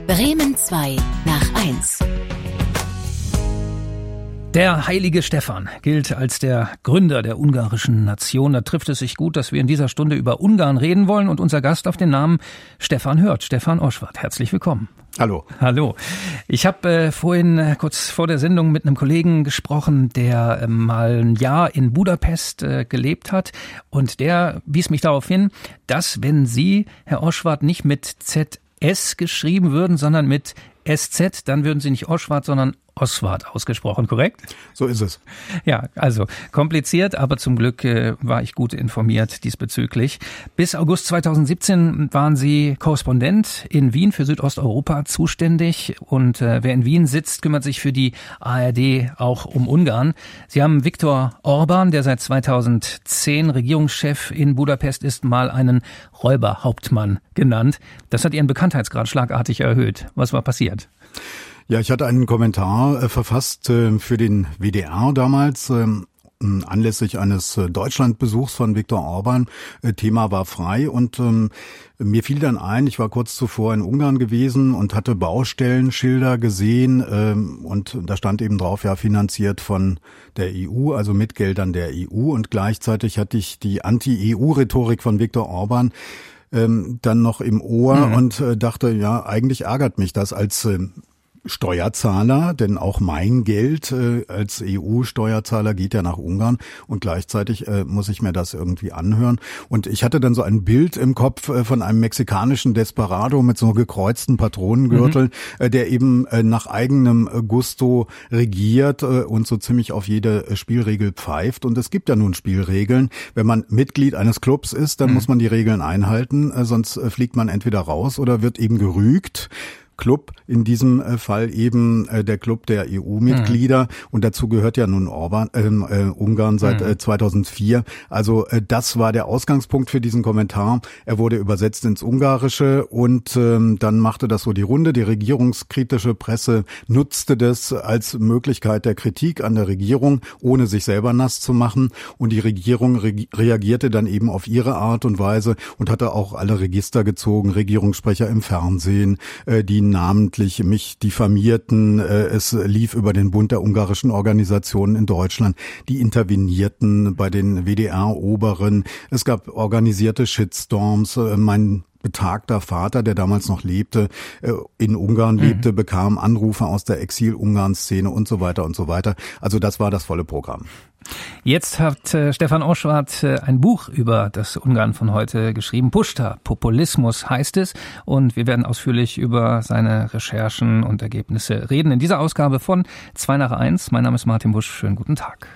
Bremen 2 nach 1. Der heilige Stefan gilt als der Gründer der ungarischen Nation. Da trifft es sich gut, dass wir in dieser Stunde über Ungarn reden wollen und unser Gast auf den Namen Stefan hört. Stefan Oschwart, herzlich willkommen. Hallo. Hallo. Ich habe vorhin kurz vor der Sendung mit einem Kollegen gesprochen, der mal ein Jahr in Budapest gelebt hat, und der wies mich darauf hin, dass, wenn Sie, Herr Oschwart, nicht mit ZS geschrieben würden, sondern mit SZ, dann würden Sie nicht Oschwart, sondern Oswart ausgesprochen, korrekt? So ist es. Ja, also kompliziert, aber zum Glück war ich gut informiert diesbezüglich. Bis August 2017 waren Sie Korrespondent in Wien für Südosteuropa zuständig, und wer in Wien sitzt, kümmert sich für die ARD auch um Ungarn. Sie haben Viktor Orbán, der seit 2010 Regierungschef in Budapest ist, mal einen Räuberhauptmann genannt. Das hat Ihren Bekanntheitsgrad schlagartig erhöht. Was war passiert? Ja, ich hatte einen Kommentar verfasst für den WDR damals, anlässlich eines Deutschlandbesuchs von Viktor Orbán. Thema war frei, und mir fiel dann ein, ich war kurz zuvor in Ungarn gewesen und hatte Baustellenschilder gesehen, und da stand eben drauf, ja, finanziert von der EU, also mit Geldern der EU, und gleichzeitig hatte ich die Anti-EU-Rhetorik von Viktor Orbán dann noch im Ohr und dachte, ja, eigentlich ärgert mich das als Steuerzahler, denn auch mein Geld als EU-Steuerzahler geht ja nach Ungarn, und gleichzeitig muss ich mir das irgendwie anhören. Und ich hatte dann so ein Bild im Kopf von einem mexikanischen Desperado mit so gekreuzten Patronengürtel, der eben nach eigenem Gusto regiert und so ziemlich auf jede Spielregel pfeift. Und es gibt ja nun Spielregeln. Wenn man Mitglied eines Clubs ist, dann muss man die Regeln einhalten, sonst fliegt man entweder raus oder wird eben gerügt. Club, in diesem Fall eben der Club der EU-Mitglieder, und dazu gehört ja nun Ungarn seit 2004. Also das war der Ausgangspunkt für diesen Kommentar. Er wurde übersetzt ins Ungarische, und dann machte das so die Runde. Die regierungskritische Presse nutzte das als Möglichkeit der Kritik an der Regierung, ohne sich selber nass zu machen, und die Regierung reagierte dann eben auf ihre Art und Weise und hatte auch alle Register gezogen, Regierungssprecher im Fernsehen, die namentlich mich diffamierten. Es lief über den Bund der ungarischen Organisationen in Deutschland. Die intervenierten bei den WDR-Oberen. Es gab organisierte Shitstorms. Mein betagter Vater, der damals noch lebte, in Ungarn lebte, bekam Anrufe aus der Exil-Ungarn-Szene und so weiter und so weiter. Also das war das volle Programm. Jetzt hat Stefan Oschwart ein Buch über das Ungarn von heute geschrieben. Pushta, Populismus heißt es, und wir werden ausführlich über seine Recherchen und Ergebnisse reden in dieser Ausgabe von 2 nach 1. Mein Name ist Martin Busch. Schönen guten Tag.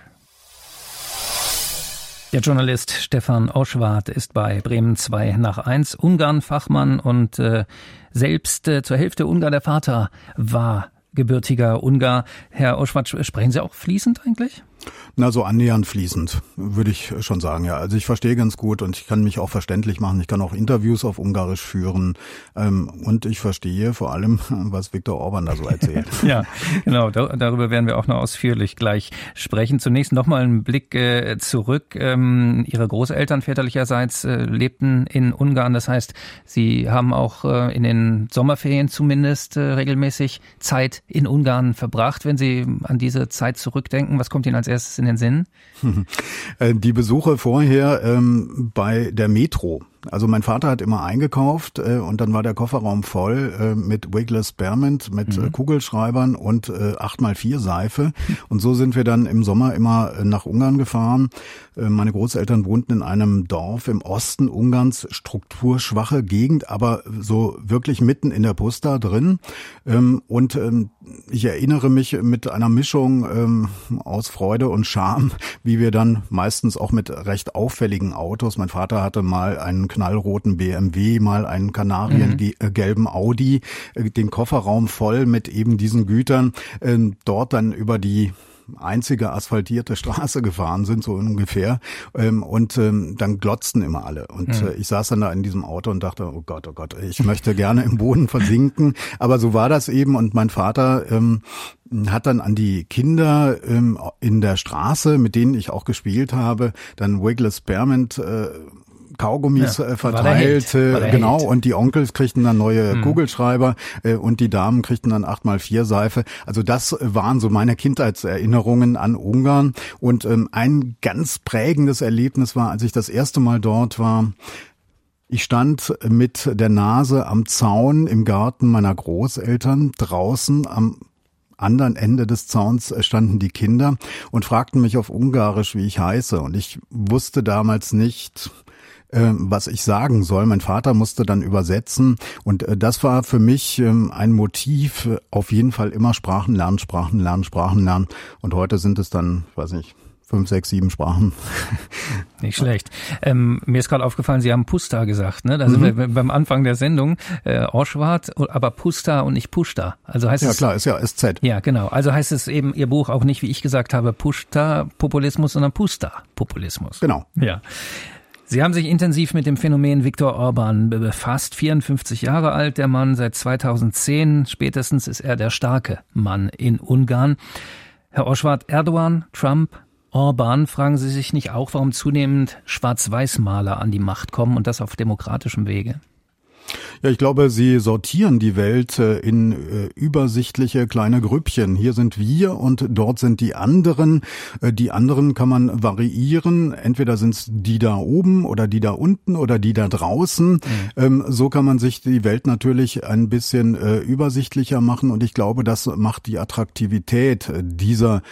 Der Journalist Stefan Oschwart ist bei Bremen 2 nach 1, Ungarn-Fachmann und selbst zur Hälfte Ungar. Der Vater war gebürtiger Ungar. Herr Oschwart, sprechen Sie auch fließend eigentlich? Na, so annähernd fließend, würde ich schon sagen, ja. Also ich verstehe ganz gut, und ich kann mich auch verständlich machen. Ich kann auch Interviews auf Ungarisch führen, und ich verstehe vor allem, was Viktor Orbán da so erzählt. Ja, genau, darüber werden wir auch noch ausführlich gleich sprechen. Zunächst nochmal einen Blick zurück. Ihre Großeltern väterlicherseits lebten in Ungarn. Das heißt, Sie haben auch in den Sommerferien zumindest regelmäßig Zeit in Ungarn verbracht. Wenn Sie an diese Zeit zurückdenken, was kommt Ihnen als erstes in den Sinn? Die Besuche vorher bei der Metro. Also mein Vater hat immer eingekauft, und dann war der Kofferraum voll mit Wiggler Spearmint, mit Kugelschreibern und 8x4 Seife. Und so sind wir dann im Sommer immer nach Ungarn gefahren. Meine Großeltern wohnten in einem Dorf im Osten Ungarns, strukturschwache Gegend, aber so wirklich mitten in der Pusta drin. Und ich erinnere mich mit einer Mischung aus Freude und Scham, wie wir dann meistens auch mit recht auffälligen Autos, mein Vater hatte mal einen knallroten BMW, mal einen kanariengelben Audi, den Kofferraum voll mit eben diesen Gütern, dort dann über die einzige asphaltierte Straße gefahren sind, so ungefähr, und dann glotzten immer alle. Und ich saß dann da in diesem Auto und dachte, oh Gott, ich möchte gerne im Boden versinken. Aber so war das eben, und mein Vater hat dann an die Kinder in der Straße, mit denen ich auch gespielt habe, dann Wiggler Spearmint Kaugummis verteilt, genau, und die Onkels kriegten dann neue Kugelschreiber und die Damen kriegten dann 8x4 Seife. Also das waren so meine Kindheitserinnerungen an Ungarn. Und ein ganz prägendes Erlebnis war, als ich das erste Mal dort war. Ich stand mit der Nase am Zaun im Garten meiner Großeltern. Draußen am anderen Ende des Zauns standen die Kinder und fragten mich auf Ungarisch, wie ich heiße. Und ich wusste damals nicht, was ich sagen soll. Mein Vater musste dann übersetzen. Und das war für mich ein Motiv, auf jeden Fall immer Sprachen lernen. Und heute sind es dann, ich weiß nicht, 5, 6, 7 Sprachen. Nicht schlecht. Mir ist gerade aufgefallen, Sie haben Pusta gesagt, ne? Da sind wir beim Anfang der Sendung. Oschwart, aber Pusta und nicht Pushta. Also heißt es. Ja klar, ist ja SZ. Ja, genau. Also heißt es eben Ihr Buch auch nicht, wie ich gesagt habe, Pushta-Populismus, sondern Pusta-Populismus. Genau. Ja. Sie haben sich intensiv mit dem Phänomen Viktor Orban befasst. 54 Jahre alt, der Mann, seit 2010. Spätestens ist er der starke Mann in Ungarn. Herr Oschwart, Erdogan, Trump, Orban, fragen Sie sich nicht auch, warum zunehmend Schwarz-Weiß-Maler an die Macht kommen und das auf demokratischem Wege? Ja, ich glaube, sie sortieren die Welt in übersichtliche kleine Grüppchen. Hier sind wir und dort sind die anderen. Die anderen kann man variieren. Entweder sind es die da oben oder die da unten oder die da draußen. So kann man sich die Welt natürlich ein bisschen übersichtlicher machen. Und ich glaube, das macht die Attraktivität dieser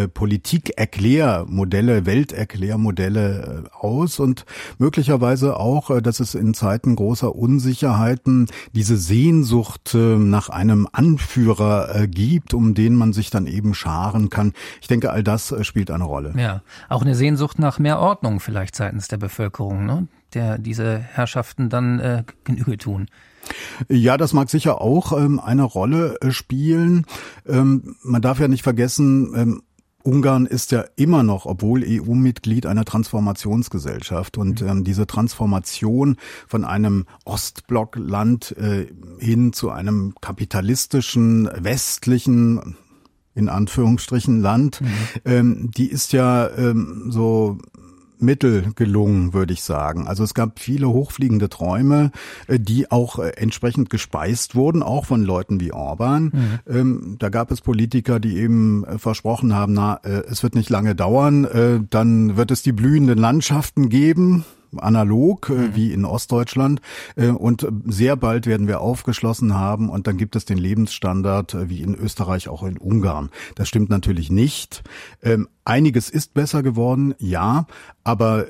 Politikerklärmodelle, Welterklärmodelle aus. Und möglicherweise auch, dass es in Zeiten großer Unsicherheit diese Sehnsucht nach einem Anführer gibt, um den man sich dann eben scharen kann. Ich denke, all das spielt eine Rolle. Ja, auch eine Sehnsucht nach mehr Ordnung vielleicht seitens der Bevölkerung, ne? Der diese Herrschaften dann Genüge tun. Ja, das mag sicher auch eine Rolle spielen. Man darf ja nicht vergessen, Ungarn ist ja immer noch, obwohl EU-Mitglied, einer Transformationsgesellschaft. Und diese Transformation von einem Ostblockland hin zu einem kapitalistischen, westlichen, in Anführungsstrichen, Land, die ist ja so mittel gelungen, würde ich sagen. Also es gab viele hochfliegende Träume, die auch entsprechend gespeist wurden, auch von Leuten wie Orban. Da gab es Politiker, die eben versprochen haben, es wird nicht lange dauern, dann wird es die blühenden Landschaften geben, analog wie in Ostdeutschland, und sehr bald werden wir aufgeschlossen haben und dann gibt es den Lebensstandard wie in Österreich, auch in Ungarn. Das stimmt natürlich nicht. Einiges ist besser geworden, ja, aber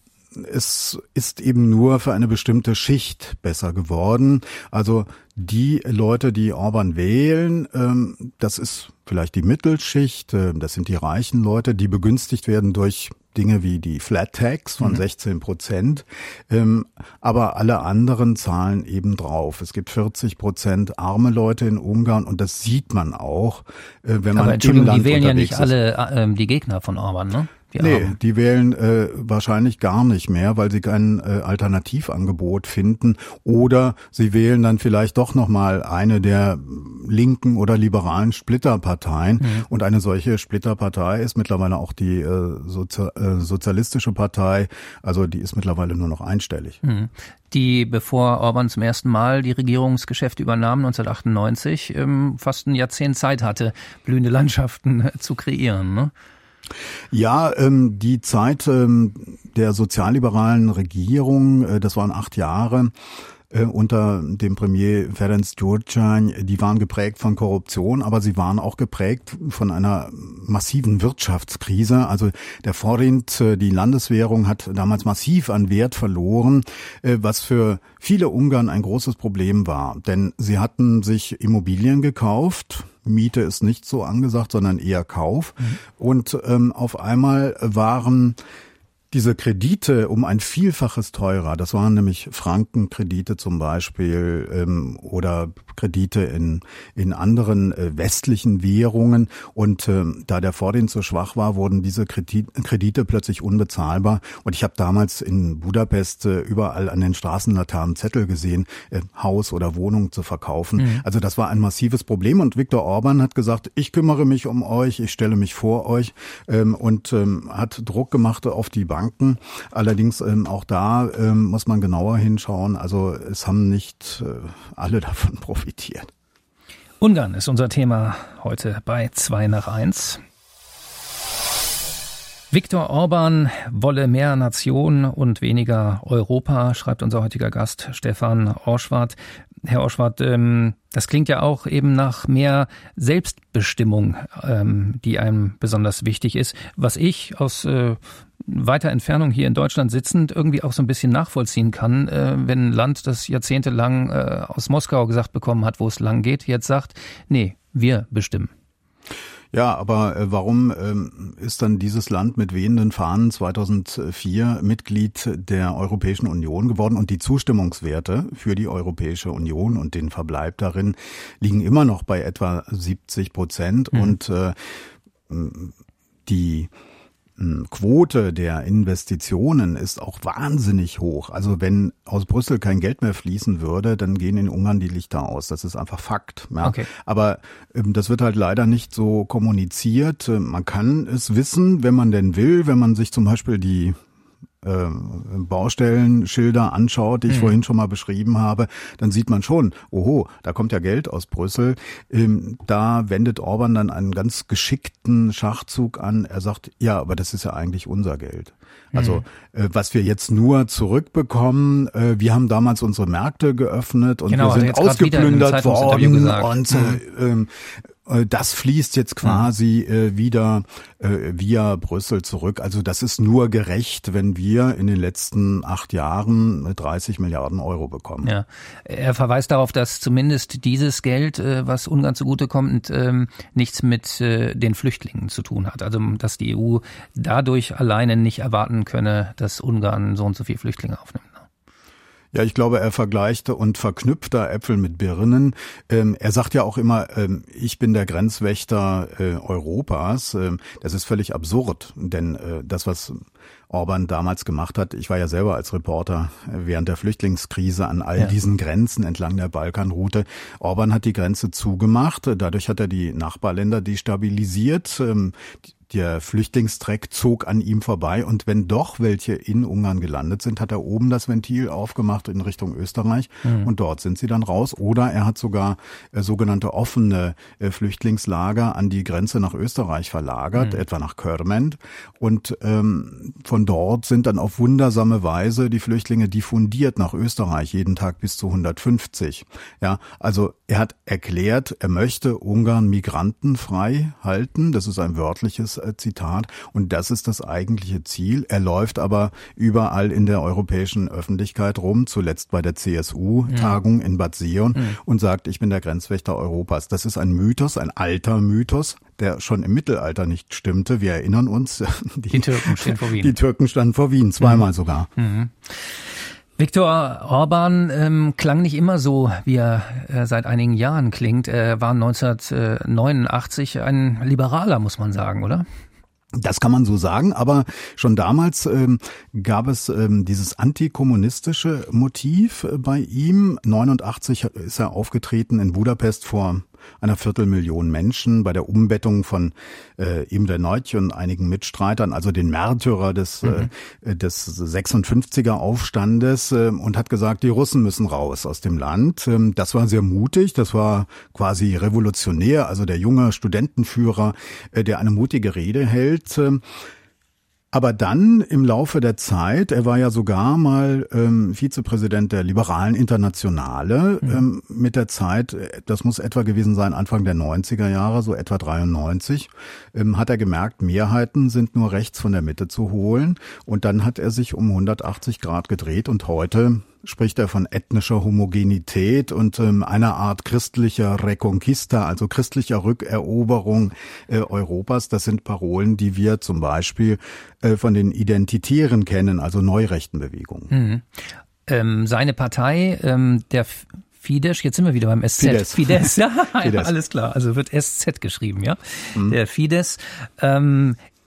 es ist eben nur für eine bestimmte Schicht besser geworden. Also die Leute, die Orban wählen, das ist vielleicht die Mittelschicht, das sind die reichen Leute, die begünstigt werden durch Dinge wie die Flat Tax von 16%, aber alle anderen zahlen eben drauf. Es gibt 40% arme Leute in Ungarn und das sieht man auch, wenn man im Land die wählen ja nicht ist. Alle die Gegner von Orban, ne? Die wählen wahrscheinlich gar nicht mehr, weil sie kein Alternativangebot finden, oder sie wählen dann vielleicht doch nochmal eine der linken oder liberalen Splitterparteien. Und eine solche Splitterpartei ist mittlerweile auch die Sozialistische Partei, also die ist mittlerweile nur noch einstellig. Die, bevor Orban zum ersten Mal die Regierungsgeschäfte übernahm, 1998, fast ein Jahrzehnt Zeit hatte, blühende Landschaften zu kreieren, ne? Ja, die Zeit der sozialliberalen Regierung, das waren 8 Jahre unter dem Premier Ferenc Gyurcsány, die waren geprägt von Korruption, aber sie waren auch geprägt von einer massiven Wirtschaftskrise. Also der Forint, die Landeswährung, hat damals massiv an Wert verloren, was für viele Ungarn ein großes Problem war. Denn sie hatten sich Immobilien gekauft. Miete ist nicht so angesagt, sondern eher Kauf. Und auf einmal waren diese Kredite um ein Vielfaches teurer. Das waren nämlich Frankenkredite zum Beispiel oder Kredite in anderen westlichen Währungen. Und da der Forint so schwach war, wurden diese Kredite plötzlich unbezahlbar. Und ich habe damals in Budapest überall an den Straßenlaternen Zettel gesehen, Haus oder Wohnung zu verkaufen. Also das war ein massives Problem. Und Viktor Orban hat gesagt, ich kümmere mich um euch, ich stelle mich vor euch und hat Druck gemacht auf die Banken, Banken. Allerdings auch da muss man genauer hinschauen. Also es haben nicht alle davon profitiert. Ungarn ist unser Thema heute bei 2 nach 1. Viktor Orban wolle mehr Nation und weniger Europa, schreibt unser heutiger Gast Stefan Orschwart. Herr Orschwart, das klingt ja auch eben nach mehr Selbstbestimmung, die einem besonders wichtig ist. Was ich aus weiter Entfernung hier in Deutschland sitzend irgendwie auch so ein bisschen nachvollziehen kann, wenn ein Land, das jahrzehntelang aus Moskau gesagt bekommen hat, wo es lang geht, jetzt sagt, nee, wir bestimmen. Ja, aber warum ist dann dieses Land mit wehenden Fahnen 2004 Mitglied der Europäischen Union geworden? Und die Zustimmungswerte für die Europäische Union und den Verbleib darin liegen immer noch bei etwa 70%. Und die Quote der Investitionen ist auch wahnsinnig hoch. Also wenn aus Brüssel kein Geld mehr fließen würde, dann gehen in Ungarn die Lichter aus. Das ist einfach Fakt. Ja. Okay. Aber das wird halt leider nicht so kommuniziert. Man kann es wissen, wenn man denn will, wenn man sich zum Beispiel die Baustellenschilder anschaut, die ich vorhin schon mal beschrieben habe, dann sieht man schon, oho, da kommt ja Geld aus Brüssel. Da wendet Orban dann einen ganz geschickten Schachzug an. Er sagt, ja, aber das ist ja eigentlich unser Geld. Also was wir jetzt nur zurückbekommen, wir haben damals unsere Märkte geöffnet und wir sind ausgeplündert worden und das fließt jetzt quasi wieder via Brüssel zurück. Also das ist nur gerecht, wenn wir in den letzten 8 Jahren 30 Milliarden Euro bekommen. Ja, er verweist darauf, dass zumindest dieses Geld, was Ungarn zugutekommt, nichts mit den Flüchtlingen zu tun hat. Also dass die EU dadurch alleine nicht erwarten könne, dass Ungarn so und so viele Flüchtlinge aufnimmt. Ja, ich glaube, er vergleicht und verknüpft da Äpfel mit Birnen. Er sagt ja auch immer, ich bin der Grenzwächter Europas. Das ist völlig absurd, denn das, was Orban damals gemacht hat, ich war ja selber als Reporter während der Flüchtlingskrise an all diesen Grenzen entlang der Balkanroute. Orban hat die Grenze zugemacht, dadurch hat er die Nachbarländer destabilisiert. Der Flüchtlingstreck zog an ihm vorbei und wenn doch welche in Ungarn gelandet sind, hat er oben das Ventil aufgemacht in Richtung Österreich und dort sind sie dann raus. Oder er hat sogar sogenannte offene Flüchtlingslager an die Grenze nach Österreich verlagert, etwa nach Körment. Und von dort sind dann auf wundersame Weise die Flüchtlinge diffundiert nach Österreich, jeden Tag bis zu 150. Ja, also er hat erklärt, er möchte Ungarn migrantenfrei halten. Das ist ein wörtliches Zitat. Und das ist das eigentliche Ziel. Er läuft aber überall in der europäischen Öffentlichkeit rum, zuletzt bei der CSU-Tagung in Bad Sion und sagt, ich bin der Grenzwächter Europas. Das ist ein Mythos, ein alter Mythos, der schon im Mittelalter nicht stimmte. Wir erinnern uns. Die Türken stehen vor Wien. Die Türken standen vor Wien, zweimal sogar. Viktor Orban klang nicht immer so, wie er seit einigen Jahren klingt. Er war 1989 ein Liberaler, muss man sagen, oder? Das kann man so sagen, aber schon damals gab es dieses antikommunistische Motiv bei ihm. 1989 ist er aufgetreten in Budapest vor einer 250.000 Menschen bei der Umbettung von Imre Nagy und einigen Mitstreitern, also den Märtyrer des 56er Aufstandes und hat gesagt, die Russen müssen raus aus dem Land. Das war sehr mutig, das war quasi revolutionär, also der junge Studentenführer, der eine mutige Rede hält. Aber dann im Laufe der Zeit, er war ja sogar mal Vizepräsident der Liberalen Internationale, mit der Zeit, das muss etwa gewesen sein, Anfang der 90er Jahre, so etwa 93, hat er gemerkt, Mehrheiten sind nur rechts von der Mitte zu holen. Und dann hat er sich um 180 Grad gedreht und heute spricht er von ethnischer Homogenität und einer Art christlicher Reconquista, also christlicher Rückeroberung Europas. Das sind Parolen, die wir zum Beispiel von den Identitären kennen, also neurechten Bewegungen. Seine Partei, der Fidesz, jetzt sind wir wieder beim SZ. Fidesz, ja, Fidesz. Alles klar, also wird SZ geschrieben, ja. Der Fidesz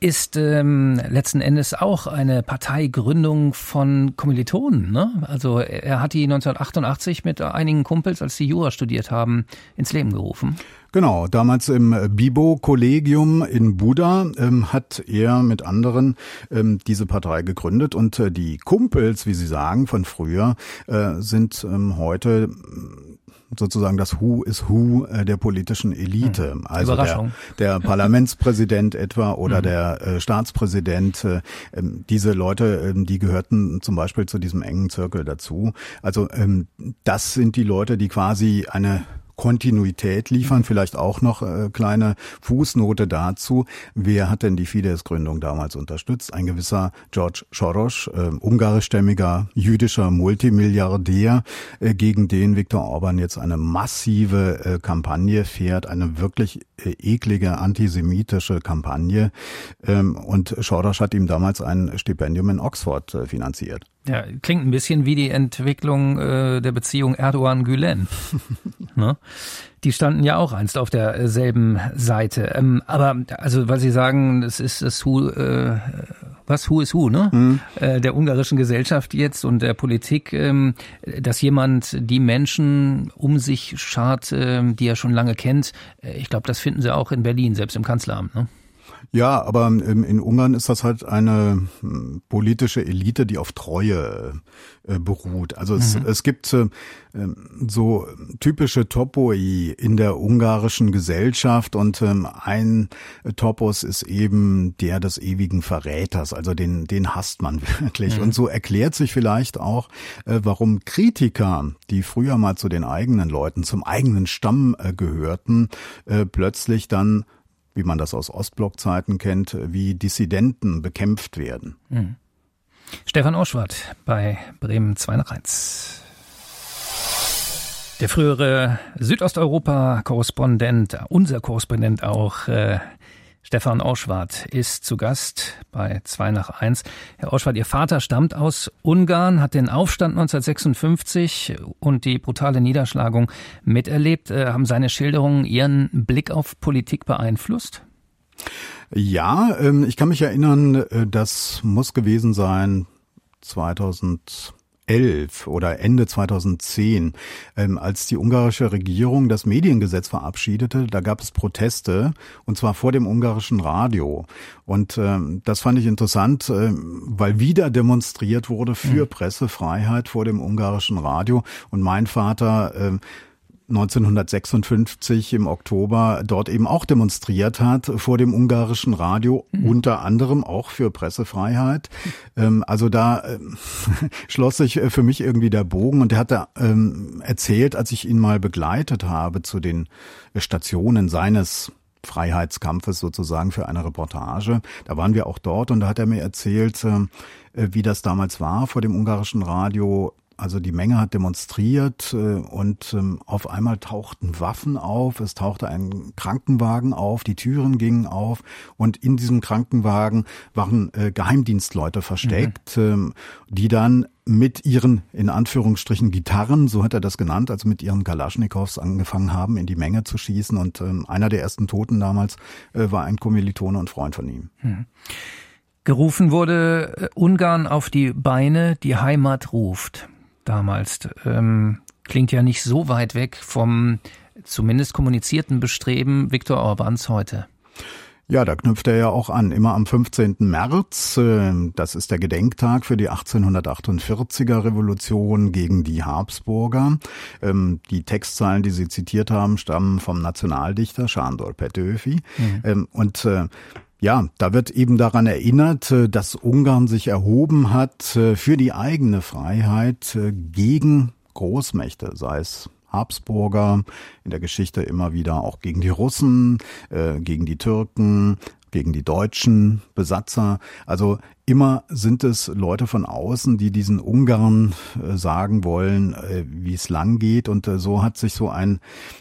ist letzten Endes auch eine Parteigründung von Kommilitonen, ne? Also er hat die 1988 mit einigen Kumpels, als sie Jura studiert haben, ins Leben gerufen. Genau, damals im Bibo-Kollegium in Buda hat er mit anderen diese Partei gegründet und die Kumpels, wie Sie sagen, von früher sind heute sozusagen das Who is Who der politischen Elite. Also der Parlamentspräsident etwa oder der Staatspräsident. Diese Leute, die gehörten zum Beispiel zu diesem engen Zirkel dazu. Also das sind die Leute, die quasi eine Kontinuität liefern. Vielleicht auch noch kleine Fußnote dazu. Wer hat denn die Fidesz-Gründung damals unterstützt? Ein gewisser George Soros, ungarischstämmiger jüdischer Multimilliardär, gegen den Viktor Orban jetzt eine massive Kampagne fährt, eine wirklich eklige antisemitische Kampagne. Und Soros hat ihm damals ein Stipendium in Oxford finanziert. Ja, klingt ein bisschen wie die Entwicklung der Beziehung Erdogan-Gülen. Ne? Die standen ja auch einst auf derselben Seite. Aber also, weil Sie sagen, es ist das Who is Who, ne? Der ungarischen Gesellschaft jetzt und der Politik, dass jemand die Menschen um sich schart, die er schon lange kennt. Ich glaube, das finden Sie auch in Berlin, selbst im Kanzleramt, ne? Ja, aber in Ungarn ist das halt eine politische Elite, die auf Treue beruht. Also es gibt so typische Topoi in der ungarischen Gesellschaft und ein Topos ist eben der des ewigen Verräters. Also den hasst man wirklich. Und so erklärt sich vielleicht auch, warum Kritiker, die früher mal zu den eigenen Leuten, zum eigenen Stamm gehörten, plötzlich dann, wie man das aus Ostblockzeiten kennt, wie Dissidenten bekämpft werden. Stefan Oschwart bei Bremen 2:1. Der frühere Südosteuropa-Korrespondent, unser Korrespondent auch, Stefan Oschwart ist zu Gast bei 2:1. Herr Oschwart, Ihr Vater stammt aus Ungarn, hat den Aufstand 1956 und die brutale Niederschlagung miterlebt. Haben seine Schilderungen Ihren Blick auf Politik beeinflusst? Ja, ich kann mich erinnern, das muss gewesen sein 2011 oder Ende 2010, als die ungarische Regierung das Mediengesetz verabschiedete. Da gab es Proteste, und zwar vor dem ungarischen Radio. Und das fand ich interessant, weil wieder demonstriert wurde für Pressefreiheit vor dem ungarischen Radio. Und mein Vater 1956 im Oktober dort eben auch demonstriert hat vor dem ungarischen Radio, unter anderem auch für Pressefreiheit. Also da schloss sich für mich irgendwie der Bogen, und er hat da erzählt, als ich ihn mal begleitet habe zu den Stationen seines Freiheitskampfes sozusagen für eine Reportage. Da waren wir auch dort, und da hat er mir erzählt, wie das damals war vor dem ungarischen Radio. Also die Menge hat demonstriert und auf einmal tauchten Waffen auf, es tauchte ein Krankenwagen auf, die Türen gingen auf, und in diesem Krankenwagen waren Geheimdienstleute versteckt, die dann mit ihren, in Anführungsstrichen, Gitarren, so hat er das genannt, also mit ihren Kalaschnikows angefangen haben, in die Menge zu schießen, und einer der ersten Toten damals war ein Kommilitone und Freund von ihm. Gerufen wurde Ungarn auf die Beine, die Heimat ruft. Damals. Klingt ja nicht so weit weg vom zumindest kommunizierten Bestreben Viktor Orbáns heute. Ja, da knüpft er ja auch an. Immer am 15. März, das ist der Gedenktag für die 1848er Revolution gegen die Habsburger. Die Textzeilen, die Sie zitiert haben, stammen vom Nationaldichter Sándor Petőfi. Und ja, da wird eben daran erinnert, dass Ungarn sich erhoben hat für die eigene Freiheit gegen Großmächte, sei es Habsburger, in der Geschichte immer wieder auch gegen die Russen, gegen die Türken, gegen die deutschen Besatzer. Also immer sind es Leute von außen, die diesen Ungarn sagen wollen, wie es lang geht. Und so hat sich so ein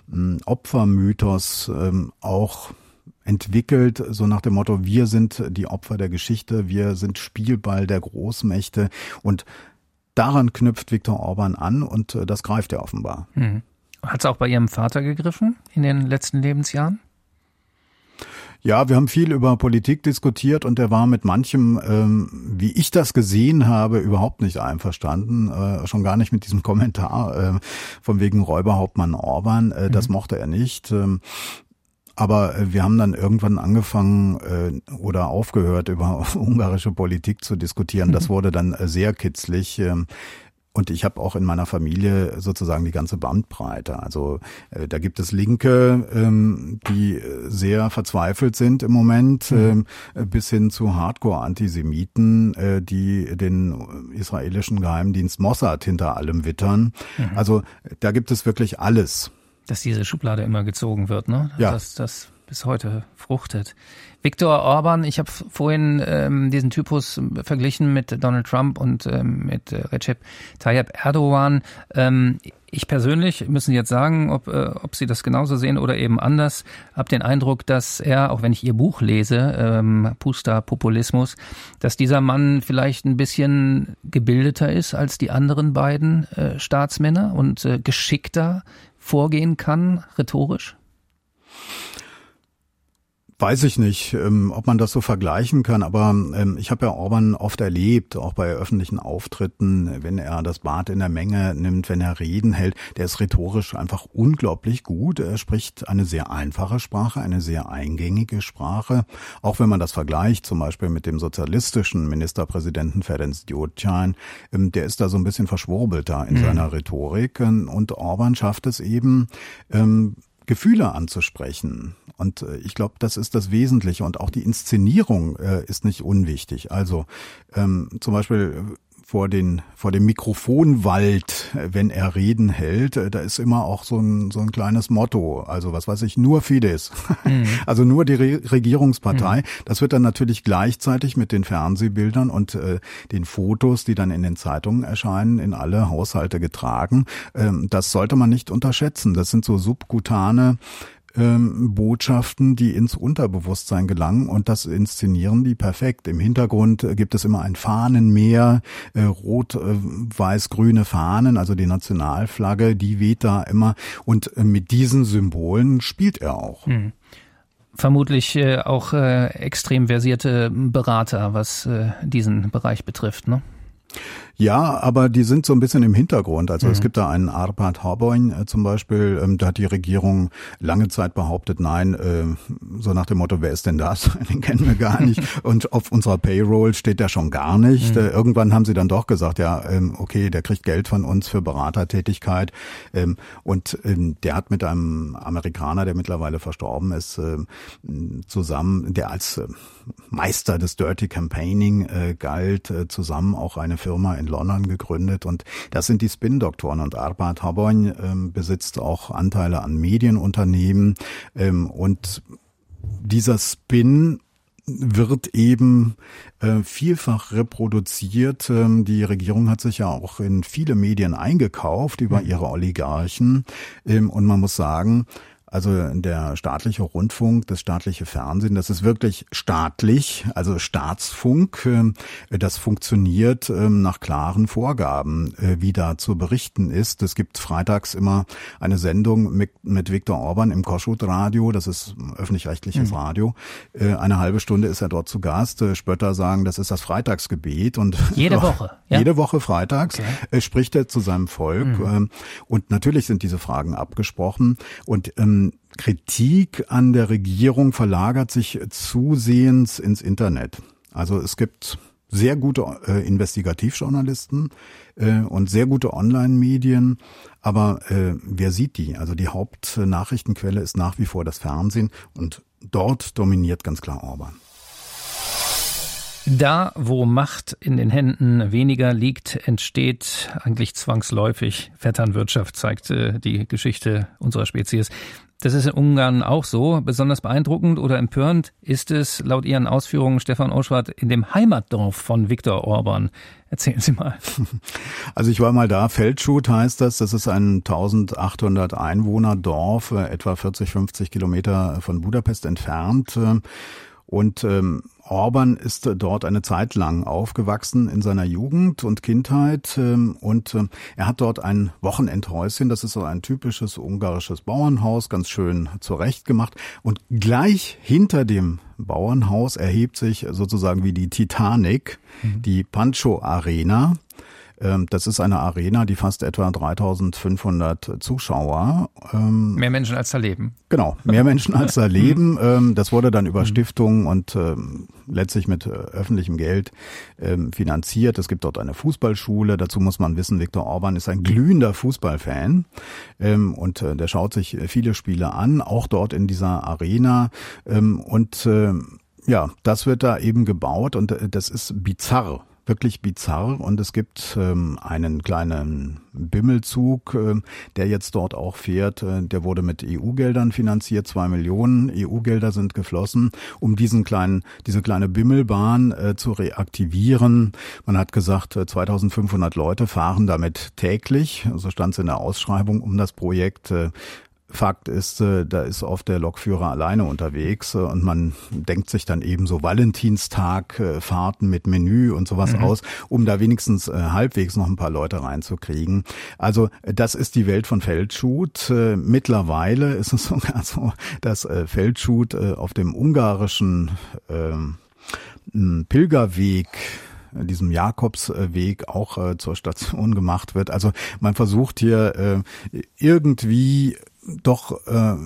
Opfermythos auch entwickelt, so nach dem Motto, wir sind die Opfer der Geschichte, wir sind Spielball der Großmächte, und daran knüpft Viktor Orbán an, und das greift er offenbar. Hat es auch bei Ihrem Vater gegriffen in den letzten Lebensjahren? Ja, wir haben viel über Politik diskutiert und er war mit manchem, wie ich das gesehen habe, überhaupt nicht einverstanden. Schon gar nicht mit diesem Kommentar von wegen Räuberhauptmann Orban. Das mochte er nicht. Aber wir haben dann irgendwann angefangen oder aufgehört, über ungarische Politik zu diskutieren. Das wurde dann sehr kitzlig. Und ich habe auch in meiner Familie sozusagen die ganze Bandbreite. Also da gibt es Linke, die sehr verzweifelt sind im Moment, bis hin zu Hardcore-Antisemiten, die den israelischen Geheimdienst Mossad hinter allem wittern. Also da gibt es wirklich alles. Dass diese Schublade immer gezogen wird, ne? Ja. Dass das bis heute fruchtet. Viktor Orban, ich habe vorhin diesen Typus verglichen mit Donald Trump und mit Recep Tayyip Erdogan. Ich persönlich, müssen Sie jetzt sagen, ob Sie das genauso sehen oder eben anders, habe den Eindruck, dass er, auch wenn ich Ihr Buch lese, Puster Populismus, dass dieser Mann vielleicht ein bisschen gebildeter ist als die anderen beiden Staatsmänner und geschickter vorgehen kann, rhetorisch? Weiß ich nicht, ob man das so vergleichen kann, aber ich habe ja Orban oft erlebt, auch bei öffentlichen Auftritten, wenn er das Bad in der Menge nimmt, wenn er Reden hält, der ist rhetorisch einfach unglaublich gut. Er spricht eine sehr einfache Sprache, eine sehr eingängige Sprache, auch wenn man das vergleicht, zum Beispiel mit dem sozialistischen Ministerpräsidenten Ferenc Gyurcsány, der ist da so ein bisschen verschwurbelter in seiner Rhetorik und Orban schafft es eben, Gefühle anzusprechen. Und ich glaube, das ist das Wesentliche. Und auch die Inszenierung ist nicht unwichtig. Also zum Beispiel vor dem Mikrofonwald, wenn er Reden hält, da ist immer auch so ein kleines Motto. Also was weiß ich, nur Fidesz. Also nur die Regierungspartei. Das wird dann natürlich gleichzeitig mit den Fernsehbildern und den Fotos, die dann in den Zeitungen erscheinen, in alle Haushalte getragen. Das sollte man nicht unterschätzen. Das sind so subkutane Botschaften, die ins Unterbewusstsein gelangen und das inszenieren die perfekt. Im Hintergrund gibt es immer ein Fahnenmeer, rot-weiß-grüne Fahnen, also die Nationalflagge, die weht da immer und mit diesen Symbolen spielt er auch. Vermutlich auch extrem versierte Berater, was diesen Bereich betrifft, ne? Ja, aber die sind so ein bisschen im Hintergrund. Also es gibt da einen Arpad Habony zum Beispiel, da hat die Regierung lange Zeit behauptet, nein, so nach dem Motto, wer ist denn das? Den kennen wir gar nicht. Und auf unserer Payroll steht der schon gar nicht. Irgendwann haben sie dann doch gesagt, ja, okay, der kriegt Geld von uns für Beratertätigkeit. Und der hat mit einem Amerikaner, der mittlerweile verstorben ist, zusammen, der als Meister des Dirty Campaigning galt, zusammen auch eine Firma in London gegründet und das sind die Spin-Doktoren und Arpad Habony besitzt auch Anteile an Medienunternehmen und dieser Spin wird eben vielfach reproduziert. Die Regierung hat sich ja auch in viele Medien eingekauft über ihre Oligarchen und man muss sagen, also der staatliche Rundfunk, das staatliche Fernsehen, das ist wirklich staatlich, also Staatsfunk. Das funktioniert nach klaren Vorgaben, wie da zu berichten ist. Es gibt freitags immer eine Sendung mit Viktor Orban im Kossuth-Radio, das ist öffentlich-rechtliches Radio. Eine halbe Stunde ist er dort zu Gast. Spötter sagen, das ist das Freitagsgebet. Und jede Woche? Ja? Jede Woche freitags spricht er zu seinem Volk. Und natürlich sind diese Fragen abgesprochen. Und Kritik an der Regierung verlagert sich zusehends ins Internet. Also es gibt sehr gute Investigativjournalisten und sehr gute Online-Medien, aber wer sieht die? Also die Hauptnachrichtenquelle ist nach wie vor das Fernsehen und dort dominiert ganz klar Orban. Da, wo Macht in den Händen weniger liegt, entsteht eigentlich zwangsläufig Vetternwirtschaft, zeigt die Geschichte unserer Spezies. Das ist in Ungarn auch so. Besonders beeindruckend oder empörend ist es, laut Ihren Ausführungen, Stefan Oschwart, in dem Heimatdorf von Viktor Orban. Erzählen Sie mal. Also ich war mal da, Feldschut heißt das. Das ist ein 1800 Einwohner Dorf, etwa 40, 50 Kilometer von Budapest entfernt. Und Orban ist dort eine Zeit lang aufgewachsen in seiner Jugend und Kindheit und er hat dort ein Wochenendhäuschen, das ist so ein typisches ungarisches Bauernhaus, ganz schön zurechtgemacht. Und gleich hinter dem Bauernhaus erhebt sich sozusagen wie die Titanic, die Pancho Arena. Das ist eine Arena, die fasst etwa 3.500 Zuschauer. Mehr Menschen als da leben. Genau, mehr Menschen als da leben. Das wurde dann über Stiftungen und letztlich mit öffentlichem Geld finanziert. Es gibt dort eine Fußballschule. Dazu muss man wissen, Viktor Orban ist ein glühender Fußballfan und der schaut sich viele Spiele an, auch dort in dieser Arena. Ja, das wird da eben gebaut und das ist bizarr. Wirklich bizarr und es gibt einen kleinen Bimmelzug, der jetzt dort auch fährt. Der wurde mit EU-Geldern finanziert, 2 Millionen EU-Gelder sind geflossen, um diese kleine Bimmelbahn zu reaktivieren. Man hat gesagt, 2.500 Leute fahren damit täglich, so stand es in der Ausschreibung um das Projekt. Fakt ist, da ist oft der Lokführer alleine unterwegs und man denkt sich dann eben so Valentinstag, Fahrten mit Menü und sowas aus, um da wenigstens halbwegs noch ein paar Leute reinzukriegen. Also das ist die Welt von Feldschut. Mittlerweile ist es sogar so, dass Feldschut auf dem ungarischen Pilgerweg, diesem Jakobsweg auch zur Station gemacht wird. Also man versucht hier irgendwie doch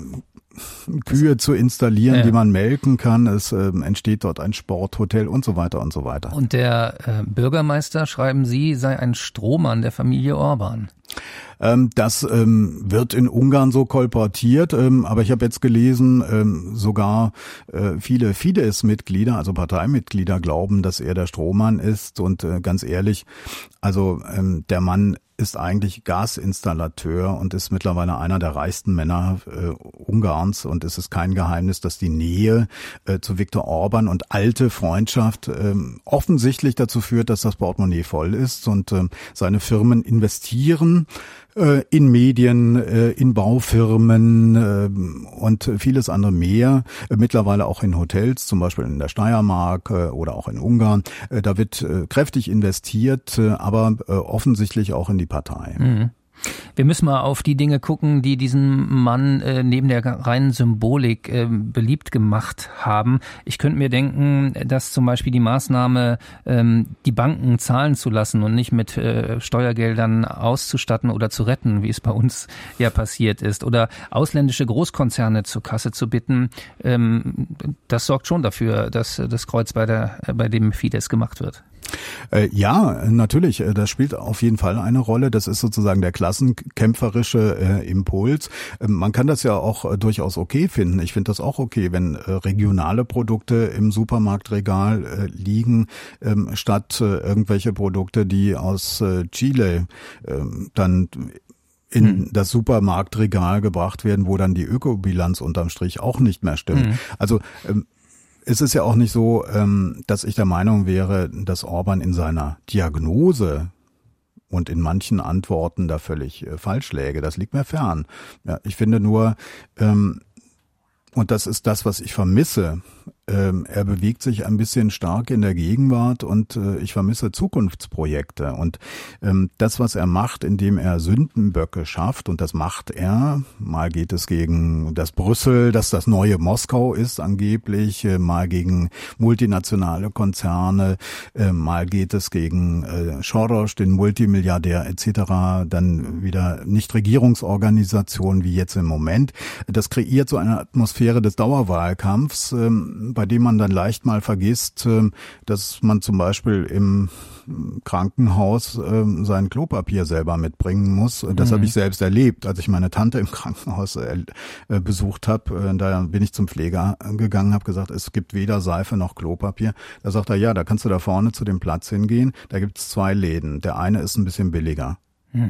Kühe zu installieren, die man melken kann. Es entsteht dort ein Sporthotel und so weiter und so weiter. Und der Bürgermeister, schreiben Sie, sei ein Strohmann der Familie Orban. Das wird in Ungarn so kolportiert, aber ich habe jetzt gelesen, sogar viele Fidesz-Mitglieder, also Parteimitglieder, glauben, dass er der Strohmann ist. Und ganz ehrlich, also der Mann ist eigentlich Gasinstallateur und ist mittlerweile einer der reichsten Männer Ungarns. Und es ist kein Geheimnis, dass die Nähe zu Viktor Orban und alte Freundschaft offensichtlich dazu führt, dass das Portemonnaie voll ist und seine Firmen investieren in Medien, in Baufirmen und vieles andere mehr. Mittlerweile auch in Hotels, zum Beispiel in der Steiermark oder auch in Ungarn. Da wird kräftig investiert, aber offensichtlich auch in die Partei. Mhm. Wir müssen mal auf die Dinge gucken, die diesen Mann neben der reinen Symbolik beliebt gemacht haben. Ich könnte mir denken, dass zum Beispiel die Maßnahme, die Banken zahlen zu lassen und nicht mit Steuergeldern auszustatten oder zu retten, wie es bei uns ja passiert ist, oder ausländische Großkonzerne zur Kasse zu bitten, das sorgt schon dafür, dass das Kreuz bei dem Fidesz gemacht wird. Ja, natürlich. Das spielt auf jeden Fall eine Rolle. Das ist sozusagen der klassenkämpferische Impuls. Man kann das ja auch durchaus okay finden. Ich finde das auch okay, wenn regionale Produkte im Supermarktregal liegen, statt irgendwelche Produkte, die aus Chile dann in das Supermarktregal gebracht werden, wo dann die Ökobilanz unterm Strich auch nicht mehr stimmt. Also es ist ja auch nicht so, dass ich der Meinung wäre, dass Orban in seiner Diagnose und in manchen Antworten da völlig falsch läge. Das liegt mir fern. Ja, ich finde nur, und das ist das, was ich vermisse, er bewegt sich ein bisschen stark in der Gegenwart und ich vermisse Zukunftsprojekte. Und das, was er macht, indem er Sündenböcke schafft, und das macht er, mal geht es gegen das Brüssel, das das neue Moskau ist angeblich, mal gegen multinationale Konzerne, mal geht es gegen Soros, den Multimilliardär etc., dann wieder Nichtregierungsorganisationen wie jetzt im Moment. Das kreiert so eine Atmosphäre des Dauerwahlkampfs, bei dem man dann leicht mal vergisst, dass man zum Beispiel im Krankenhaus sein Klopapier selber mitbringen muss. Das habe ich selbst erlebt, als ich meine Tante im Krankenhaus besucht habe. Da bin ich zum Pfleger gegangen, habe gesagt, es gibt weder Seife noch Klopapier. Da sagt er, ja, da kannst du da vorne zu dem Platz hingehen. Da gibt es 2 Läden. Der eine ist ein bisschen billiger.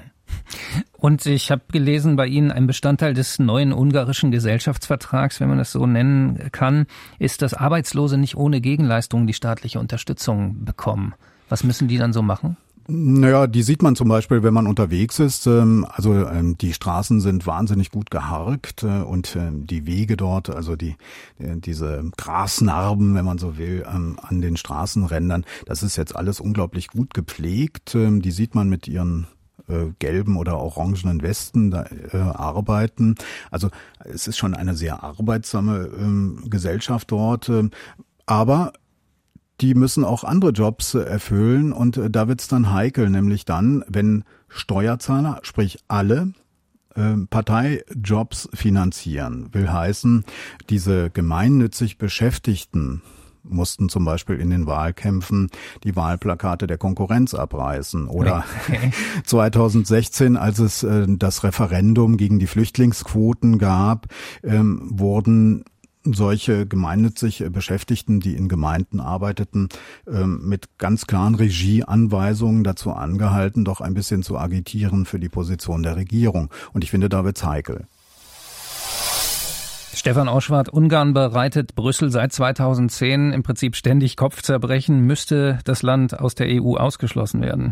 Und ich habe gelesen, bei Ihnen ein Bestandteil des neuen ungarischen Gesellschaftsvertrags, wenn man das so nennen kann, ist, dass Arbeitslose nicht ohne Gegenleistung die staatliche Unterstützung bekommen. Was müssen die dann so machen? Naja, die sieht man zum Beispiel, wenn man unterwegs ist. Die Straßen sind wahnsinnig gut geharkt und die Wege dort, also diese Grasnarben, wenn man so will, an den Straßenrändern, das ist jetzt alles unglaublich gut gepflegt. Die sieht man mit ihren gelben oder orangenen Westen arbeiten. Also es ist schon eine sehr arbeitsame Gesellschaft dort, aber die müssen auch andere Jobs erfüllen und da wird's dann heikel, nämlich dann, wenn Steuerzahler, sprich alle, Parteijobs finanzieren. Will heißen, diese gemeinnützig Beschäftigten mussten zum Beispiel in den Wahlkämpfen die Wahlplakate der Konkurrenz abreißen. Oder 2016, als es das Referendum gegen die Flüchtlingsquoten gab, wurden solche gemeinnützig Beschäftigten, die in Gemeinden arbeiteten, mit ganz klaren Regieanweisungen dazu angehalten, doch ein bisschen zu agitieren für die Position der Regierung. Und ich finde, da wird's heikel. Stefan Oschwart, Ungarn bereitet Brüssel seit 2010 im Prinzip ständig Kopfzerbrechen. Müsste das Land aus der EU ausgeschlossen werden?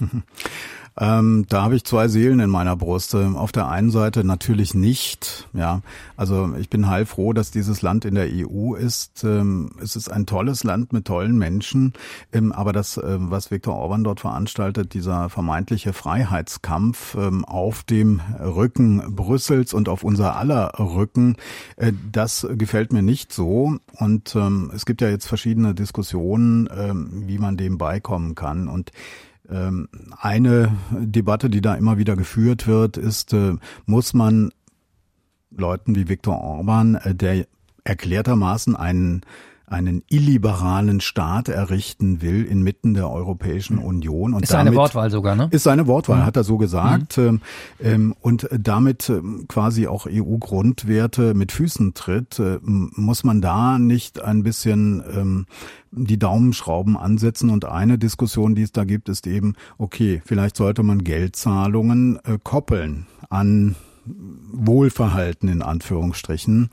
Da habe ich zwei Seelen in meiner Brust. Auf der einen Seite natürlich nicht. Ja, also ich bin heilfroh, dass dieses Land in der EU ist. Es ist ein tolles Land mit tollen Menschen. Aber das, was Viktor Orban dort veranstaltet, dieser vermeintliche Freiheitskampf auf dem Rücken Brüssels und auf unser aller Rücken, das gefällt mir nicht so. Und es gibt ja jetzt verschiedene Diskussionen, wie man dem beikommen kann. Und eine Debatte, die da immer wieder geführt wird, ist, muss man Leuten wie Viktor Orban, der erklärtermaßen einen illiberalen Staat errichten will inmitten der Europäischen Union. Und ist seine Wortwahl sogar, ne? Ist seine Wortwahl, hat er so gesagt. Und damit quasi auch EU-Grundwerte mit Füßen tritt, muss man da nicht ein bisschen die Daumenschrauben ansetzen. Und eine Diskussion, die es da gibt, ist eben, okay, vielleicht sollte man Geldzahlungen koppeln an Wohlverhalten in Anführungsstrichen.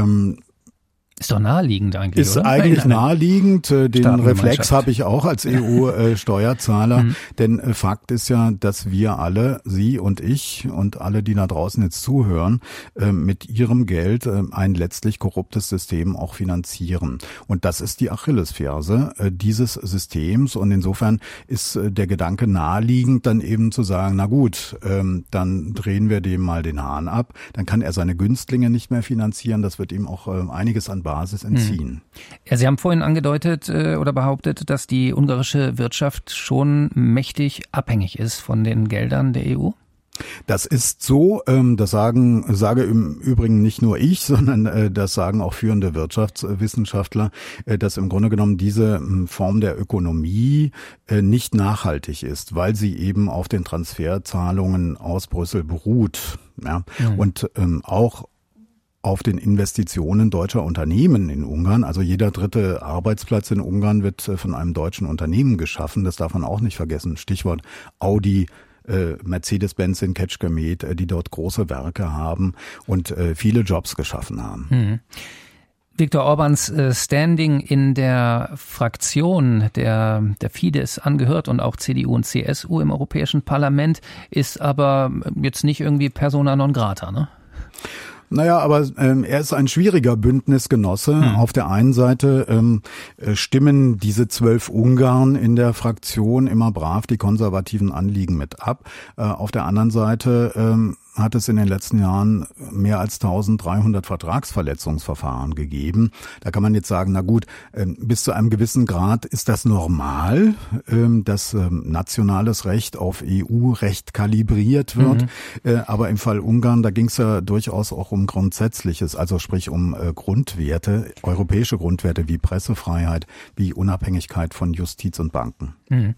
Ist doch naheliegend eigentlich, oder? Ist oder? eigentlich naheliegend. Den Reflex habe ich auch als EU-Steuerzahler. Denn Fakt ist ja, dass wir alle, Sie und ich und alle, die da draußen jetzt zuhören, mit ihrem Geld ein letztlich korruptes System auch finanzieren. Und das ist die Achillesferse dieses Systems. Und insofern ist der Gedanke naheliegend, dann eben zu sagen, na gut, dann drehen wir dem mal den Hahn ab. Dann kann er seine Günstlinge nicht mehr finanzieren. Das wird ihm auch einiges an Basis entziehen. Ja, Sie haben vorhin angedeutet oder behauptet, dass die ungarische Wirtschaft schon mächtig abhängig ist von den Geldern der EU? Das ist so, das sage im Übrigen nicht nur ich, sondern das sagen auch führende Wirtschaftswissenschaftler, dass im Grunde genommen diese Form der Ökonomie nicht nachhaltig ist, weil sie eben auf den Transferzahlungen aus Brüssel beruht. Ja? Und auch auf den Investitionen deutscher Unternehmen in Ungarn. Also jeder dritte Arbeitsplatz in Ungarn wird von einem deutschen Unternehmen geschaffen. Das darf man auch nicht vergessen. Stichwort Audi, Mercedes-Benz in Kecskemét, die dort große Werke haben und viele Jobs geschaffen haben. Viktor Orbáns Standing in der Fraktion der Fidesz angehört und auch CDU und CSU im Europäischen Parlament ist aber jetzt nicht irgendwie persona non grata, ne? Naja, aber er ist ein schwieriger Bündnisgenosse. Auf der einen Seite stimmen diese 12 Ungarn in der Fraktion immer brav die konservativen Anliegen mit ab. Auf der anderen Seite hat es in den letzten Jahren mehr als 1300 Vertragsverletzungsverfahren gegeben. Da kann man jetzt sagen, na gut, bis zu einem gewissen Grad ist das normal, dass nationales Recht auf EU-Recht kalibriert wird. Aber im Fall Ungarn, da ging es ja durchaus auch um Grundsätzliches, also sprich um Grundwerte, europäische Grundwerte wie Pressefreiheit, wie Unabhängigkeit von Justiz und Banken.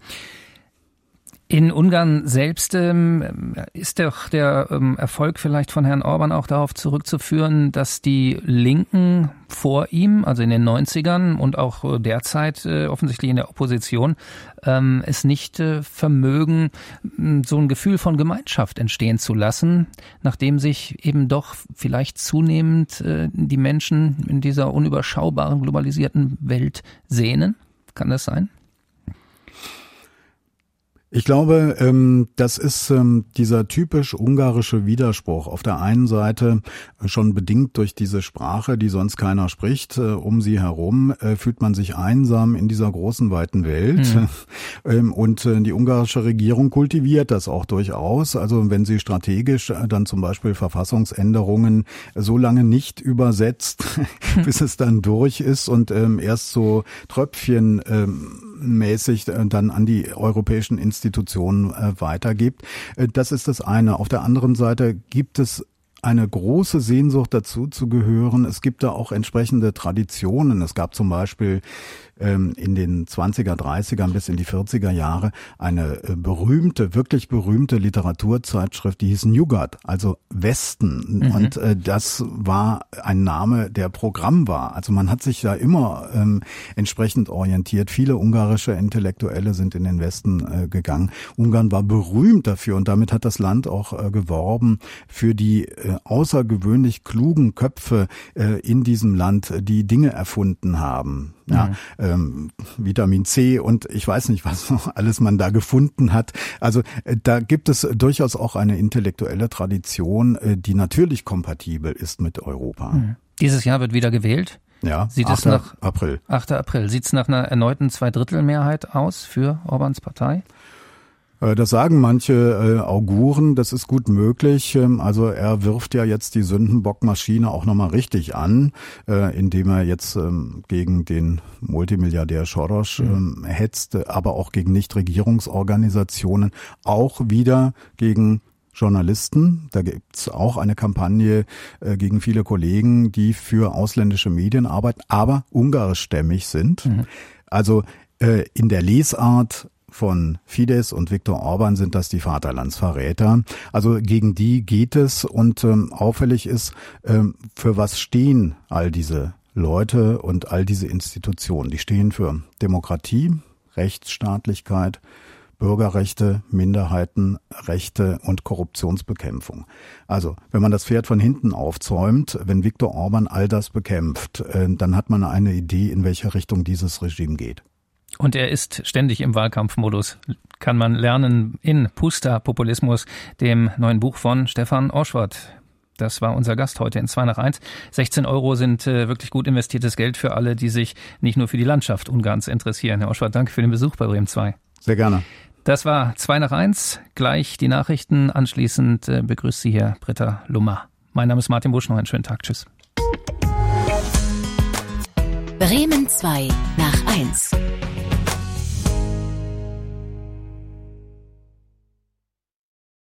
In Ungarn selbst ist doch der Erfolg vielleicht von Herrn Orban auch darauf zurückzuführen, dass die Linken vor ihm, also in den 90ern und auch derzeit offensichtlich in der Opposition, es nicht vermögen, so ein Gefühl von Gemeinschaft entstehen zu lassen, nachdem sich eben doch vielleicht zunehmend die Menschen in dieser unüberschaubaren, globalisierten Welt sehnen. Kann das sein? Ich glaube, das ist dieser typisch ungarische Widerspruch. Auf der einen Seite schon bedingt durch diese Sprache, die sonst keiner spricht, um sie herum fühlt man sich einsam in dieser großen, weiten Welt. Und die ungarische Regierung kultiviert das auch durchaus. Also wenn sie strategisch dann zum Beispiel Verfassungsänderungen so lange nicht übersetzt, bis es dann durch ist und erst so tröpfchenmäßig dann an die europäischen Institutionen weitergibt. Das ist das eine. Auf der anderen Seite gibt es eine große Sehnsucht dazu zu gehören. Es gibt da auch entsprechende Traditionen. Es gab zum Beispiel in den 20er, 30er bis in die 40er Jahre eine wirklich berühmte Literaturzeitschrift, die hieß Newgard, also Westen. Und das war ein Name, der Programm war. Also man hat sich da immer entsprechend orientiert. Viele ungarische Intellektuelle sind in den Westen gegangen. Ungarn war berühmt dafür und damit hat das Land auch geworben für die außergewöhnlich klugen Köpfe in diesem Land, die Dinge erfunden haben. Ja, Vitamin C und ich weiß nicht, was noch alles man da gefunden hat. Also da gibt es durchaus auch eine intellektuelle Tradition, die natürlich kompatibel ist mit Europa. Dieses Jahr wird wieder gewählt. Ja, 8. April. 8. April. Sieht es nach einer erneuten Zweidrittelmehrheit aus für Orbáns Partei? Das sagen manche Auguren, das ist gut möglich. Also er wirft ja jetzt die Sündenbockmaschine auch nochmal richtig an, indem er jetzt gegen den Multimilliardär Soros hetzt, aber auch gegen Nichtregierungsorganisationen, auch wieder gegen Journalisten. Da gibt's auch eine Kampagne gegen viele Kollegen, die für ausländische Medien arbeiten, aber ungarischstämmig sind. Also in der Lesart von Fidesz und Viktor Orbán sind das die Vaterlandsverräter. Also gegen die geht es und auffällig ist, für was stehen all diese Leute und all diese Institutionen. Die stehen für Demokratie, Rechtsstaatlichkeit, Bürgerrechte, Minderheitenrechte und Korruptionsbekämpfung. Also, wenn man das Pferd von hinten aufzäumt, wenn Viktor Orbán all das bekämpft, dann hat man eine Idee, in welche Richtung dieses Regime geht. Und er ist ständig im Wahlkampfmodus. Kann man lernen in Pusta-Populismus, dem neuen Buch von Stefan Orschwart. Das war unser Gast heute in 2 nach 1. 16 € sind wirklich gut investiertes Geld für alle, die sich nicht nur für die Landschaft Ungarns interessieren. Herr Orschwart, danke für den Besuch bei Bremen 2. Sehr gerne. Das war 2 nach 1. Gleich die Nachrichten. Anschließend begrüßt Sie hier Britta Lummer. Mein Name ist Martin Busch. Noch einen schönen Tag. Tschüss. Bremen 2 nach 1.